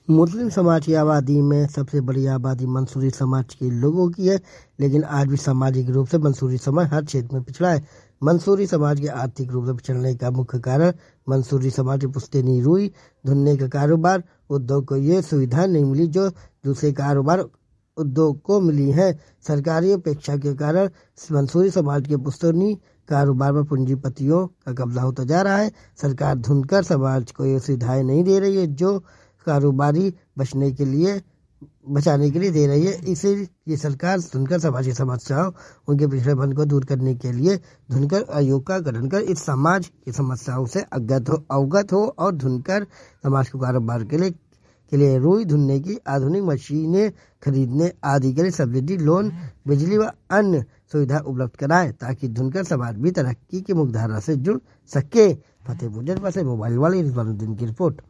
मुस्लिम समाज की आबादी में सबसे बड़ी आबादी मंसूरी समाज के लोगों की है, लेकिन आज भी सामाजिक रूप से मंसूरी समाज हर क्षेत्र में पिछड़ा है। मंसूरी समाज के आर्थिक रूप से पिछड़ने का मुख्य कारण मंसूरी समाज की पुश्तैनी रुई धुनने का कारोबार उद्योग को ये सुविधा नहीं मिली जो दूसरे कारोबार उद्योग को मिली है। सरकारी अपेक्षा के कारण मंसूरी समाज के पुश्तैनी कारोबार पर पूंजीपतियों का कब्जा होता जा रहा है। सरकार धुनकर समाज को ये सुविधाएं नहीं दे रही है जो कारोबारी बचाने के लिए दे रही है। इसीलिए ये सरकार धुनकर समाज की समस्याओं उनके पिछड़ेपन को दूर करने के लिए धुनकर आयोग का गठन कर इस समाज की समस्याओं से अवगत हो और धुनकर समाज को कारोबार के लिए रुई धुनने की आधुनिक मशीनें खरीदने आदि के लिए सब्सिडी लोन बिजली व अन्य सुविधा उपलब्ध कराए ताकि धुनकर समाज भी तरक्की की मुख्यधारा से जुड़ सके। फतेहपुर जनपद से मोबाइल वाले रिजवानुद्दीन की रिपोर्ट।